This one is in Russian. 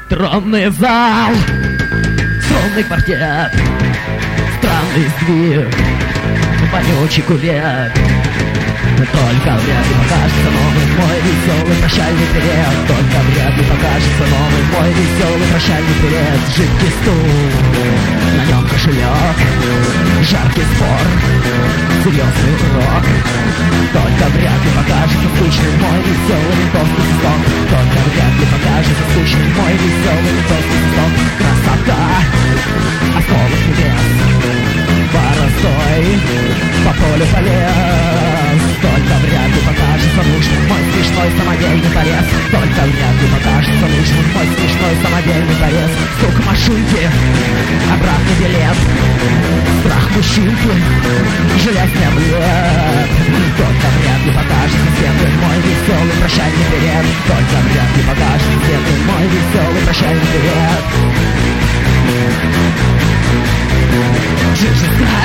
Тронный зал, струнный квартет, странный сдвиг, вонючий кувет. Только вряд ли покажется новый мой веселый прощальный привет. Только вряд ли покажется новый мой веселый прощальный привет. Жидкий стул, на нем кошелек, жаркий спор, серьезный урок. Только вряд ли покажется скучный мой веселый ментовский свисток. Только вряд ли покажется скучный мой веселый ментовский свисток. Красота, осколок небес, боростой по полю полез. Только вряд ли покажется нужным мой смешной самодельный порез. Только вряд ли покажется нужным мой смешной самодельный порез. Стук машинки, обратный билет, страх мужчинки, железный облет. Только вряд ли покажется светлый мой веселый прощальный привет. Только вряд ли покажется светлый мой веселый прощальный привет. Жизнь